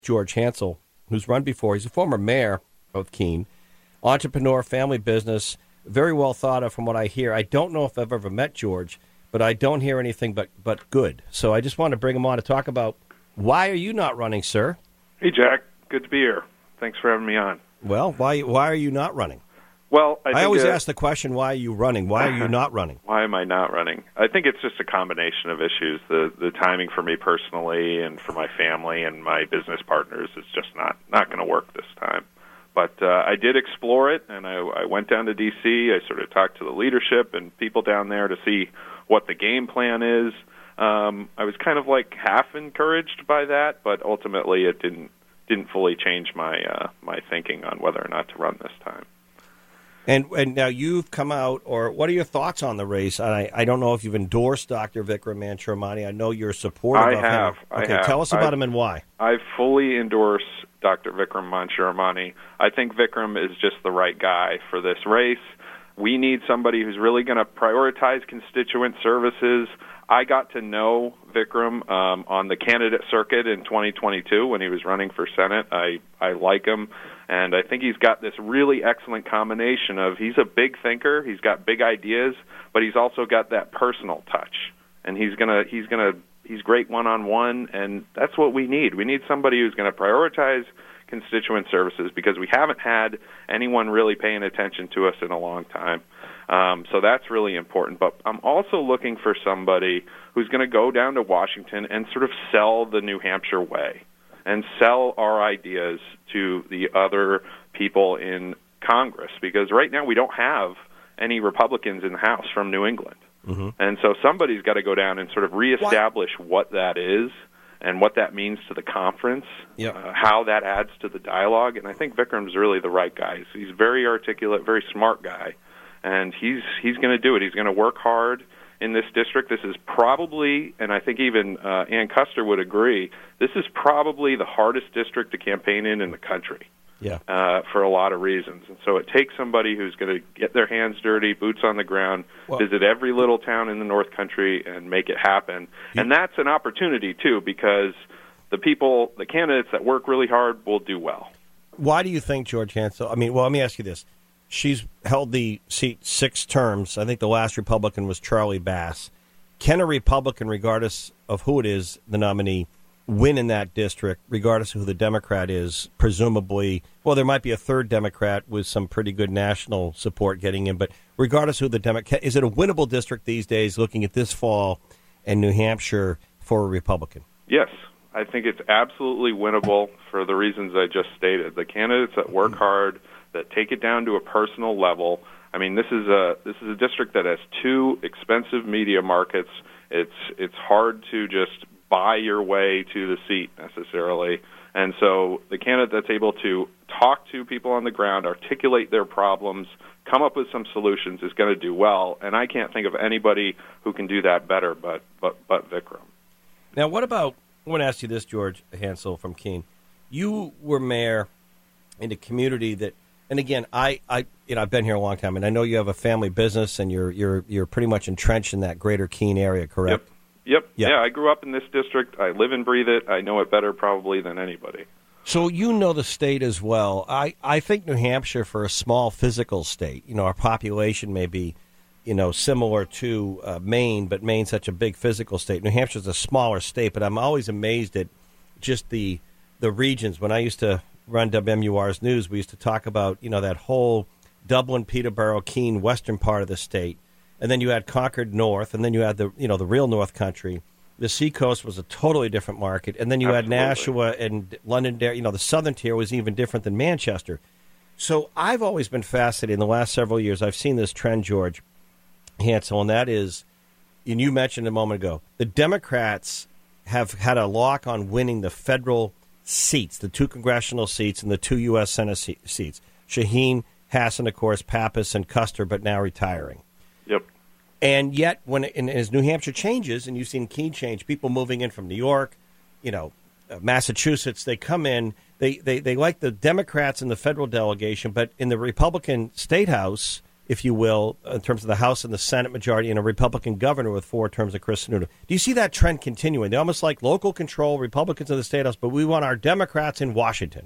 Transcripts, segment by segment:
George Hansel, who's run before. He's a former mayor of Keene, entrepreneur, family business, very well thought of from what I hear. I don't know if I've ever met George, but I don't hear anything but good. So I just want to bring him on to talk about why are you not running, sir? Hey, Jack. Good to be here. Thanks for having me on. Well, why are you not running? Well, I always ask the question, why are you running? Why are you not running? Why am I not running? I think it's just a combination of issues. The timing for me personally and for my family and my business partners is just not going to work this time. But I did explore it, and I went down to D.C. I sort of talked to the leadership and people down there to see what the game plan is. I was kind of like half encouraged by that, but ultimately it didn't fully change my thinking on whether or not to run this time. And now you've come out, or what are your thoughts on the race? I don't know if you've endorsed Dr. Vikram Mancharamani. I know you're supportive of him. I have. Tell us about him and why. I fully endorse Dr. Vikram Mancharamani. I think Vikram is just the right guy for this race. We need somebody who's really going to prioritize constituent services. I got to know Vikram on the candidate circuit in 2022 when he was running for Senate. I like him, and I think he's got this really excellent combination of he's a big thinker, he's got big ideas, but he's also got that personal touch. And he's great one-on-one, and that's what we need. We need somebody who's going to prioritize constituent services because we haven't had anyone really paying attention to us in a long time. So that's really important. But I'm also looking for somebody who's going to go down to Washington and sort of sell the New Hampshire way and sell our ideas to the other people in Congress, because right now we don't have any Republicans in the House from New England. Mm-hmm. And so somebody's got to go down and sort of reestablish what that is and what that means to the conference, how that adds to the dialogue. And I think Vikram's really the right guy. He's very articulate, very smart guy, and he's going to do it. He's going to work hard in this district. This is probably, and I think even Ann Custer would agree, this is probably the hardest district to campaign in the country. For a lot of reasons. And so it takes somebody who's going to get their hands dirty, boots on the ground, visit every little town in the North Country and make it happen. And that's an opportunity, too, because the candidates that work really hard will do well. Why do you think George Hansel, let me ask you this. She's held the seat 6 terms. I think the last Republican was Charlie Bass. Can a Republican, regardless of who it is, the nominee, win in that district, regardless of who the Democrat is, presumably? Well, there might be a third Democrat with some pretty good national support getting in, but regardless of who the Democrat, is it a winnable district these days, looking at this fall and New Hampshire, for a Republican? Yes, I think it's absolutely winnable for the reasons I just stated. The candidates that work hard, that take it down to a personal level. I mean, this is a district that has 2 expensive media markets. It's hard to just buy your way to the seat necessarily. And so the candidate that's able to talk to people on the ground, articulate their problems, come up with some solutions is going to do well. And I can't think of anybody who can do that better but Vikram. Now, what about, I want to ask you this, George Hansel from Keene. You were mayor in a community that, and again, I've been here a long time, and I know you have a family business, and you're pretty much entrenched in that greater Keene area, correct? Yep. Yeah, I grew up in this district. I live and breathe it. I know it better probably than anybody. So you know the state as well. I think New Hampshire, for a small physical state, our population may be, similar to Maine, but Maine's such a big physical state. New Hampshire's a smaller state, but I'm always amazed at just the regions. When I used to run WMUR's news, we used to talk about, that whole Dublin, Peterborough, Keene, western part of the state. And then you had Concord North, and then you had the real North Country. The Seacoast was a totally different market. And then you had Nashua and Londonderry. The southern tier was even different than Manchester. So I've always been fascinated in the last several years. I've seen this trend, George Hansel, and that is, and you mentioned a moment ago, the Democrats have had a lock on winning the federal seats, the 2 congressional seats and the 2 U.S. Senate seats. Shaheen, Hassan, of course, Pappas, and Custer, but now retiring. Yep. And yet, as New Hampshire changes, and you've seen Keene change, people moving in from New York, Massachusetts, they come in, they like the Democrats in the federal delegation, but in the Republican State House, if you will, in terms of the House and the Senate majority, and a Republican governor with 4 terms of Chris Sununu. Do you see that trend continuing? They almost like local control, Republicans in the State House, but we want our Democrats in Washington.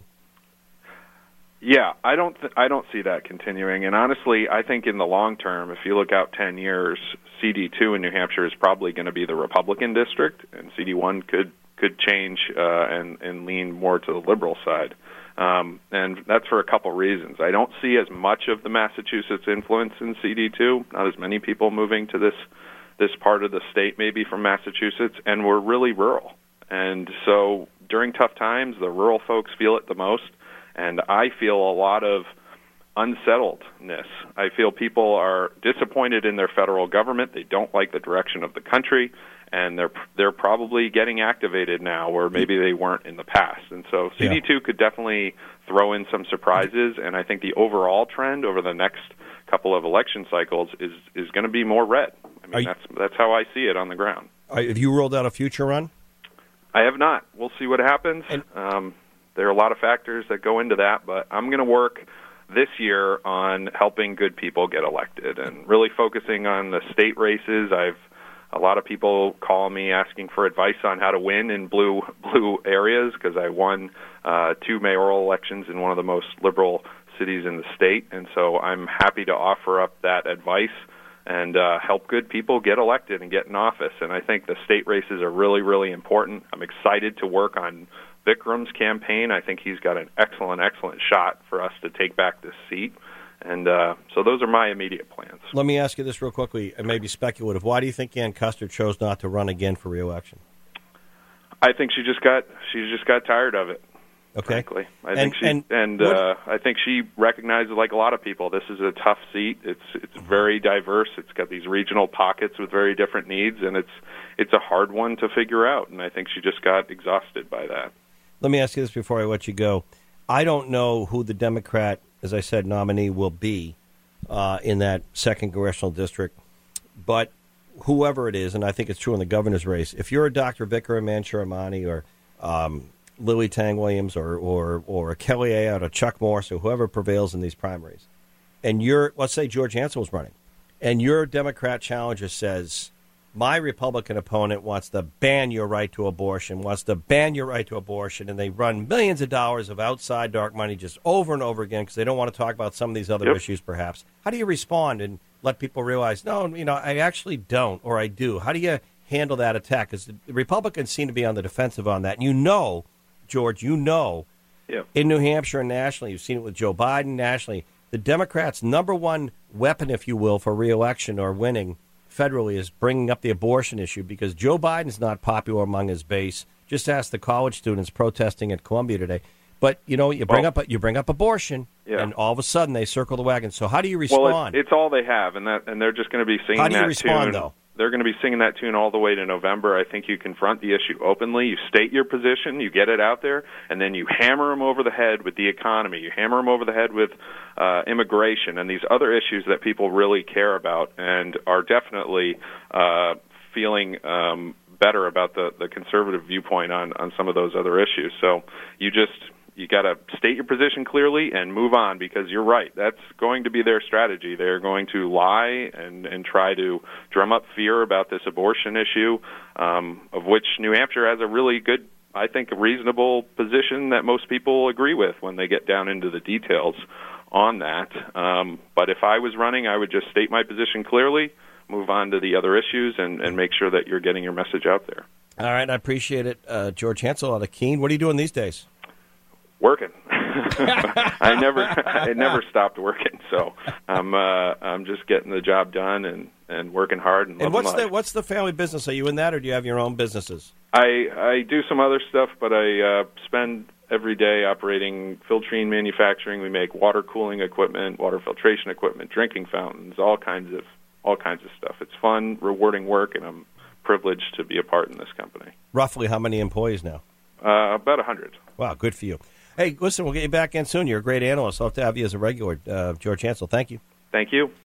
Yeah, I don't see that continuing. And honestly, I think in the long term, if you look out 10 years, CD2 in New Hampshire is probably going to be the Republican district, and CD1 could change and lean more to the liberal side. And that's for a couple reasons. I don't see as much of the Massachusetts influence in CD2, not as many people moving to this part of the state maybe from Massachusetts, and we're really rural. And so during tough times, the rural folks feel it the most. And I feel a lot of unsettledness. I feel people are disappointed in their federal government. They don't like the direction of the country, and they're probably getting activated now where maybe they weren't in the past. And so CD2 could definitely throw in some surprises, and I think the overall trend over the next couple of election cycles is going to be more red. I mean, that's how I see it on the ground. Have you rolled out a future run? I have not. We'll see what happens. There are a lot of factors that go into that, but I'm going to work this year on helping good people get elected and really focusing on the state races. A lot of people call me asking for advice on how to win in blue areas because I won 2 mayoral elections in one of the most liberal cities in the state, and so I'm happy to offer up that advice and help good people get elected and get in office. And I think the state races are really, really important. I'm excited to work on Vikram's campaign. I think he's got an excellent shot for us to take back this seat. And so those are my immediate plans. Let me ask you this real quickly, and maybe speculative. Why do you think Ann Custer chose not to run again for re-election? I think she just got tired of it. Okay. Frankly. I think she recognizes, like a lot of people, this is a tough seat. It's very diverse. It's got these regional pockets with very different needs, and it's a hard one to figure out. And I think she just got exhausted by that. Let me ask you this before I let you go. I don't know who the Democrat, as I said, nominee will be in that 2nd congressional district, but whoever it is, and I think it's true in the governor's race, if you're a Dr. Vikram Mancharamani or Lily Tang Williams or a Kelly Ayotte or Chuck Morse or whoever prevails in these primaries, and let's say George Hansel was running, and your Democrat challenger says, my Republican opponent wants to ban your right to abortion, and they run millions of dollars of outside dark money just over and over again because they don't want to talk about some of these other issues perhaps. How do you respond and let people realize, no, I actually don't, or I do? How do you handle that attack? Because the Republicans seem to be on the defensive on that. And George, in New Hampshire and nationally, you've seen it with Joe Biden nationally, the Democrats' number one weapon, if you will, for re-election or winning federally is bringing up the abortion issue because Joe Biden's not popular among his base. Just ask the college students protesting at Columbia today. But, you bring up abortion, and all of a sudden they circle the wagon. So how do you respond? Well, it's all they have, and they're just going to be singing that tune. How do you respond, though? They're going to be singing that tune all the way to November. I think you confront the issue openly. You state your position. You get it out there. And then you hammer them over the head with the economy. You hammer them over the head with immigration and these other issues that people really care about and are definitely feeling better about the conservative viewpoint on some of those other issues. So you got to state your position clearly and move on because you're right. That's going to be their strategy. They're going to lie and try to drum up fear about this abortion issue, of which New Hampshire has a really good, I think, a reasonable position that most people agree with when they get down into the details on that. But if I was running, I would just state my position clearly, move on to the other issues, and make sure that you're getting your message out there. All right, I appreciate it. George Hansel out of Keene. What are you doing these days? Working. I never stopped working, so I'm just getting the job done and working hard and what's the family business? Are you in that, or do you have your own businesses? I do some other stuff, but I spend every day operating Filtrene manufacturing. We make water cooling equipment, water filtration equipment, drinking fountains, all kinds of stuff. It's fun, rewarding work, and I'm privileged to be a part in this company. Roughly how many employees now? About 100. Wow, good for you. Hey, listen, we'll get you back in soon. You're a great analyst. I'll have to have you as a regular, George Hansel. Thank you. Thank you.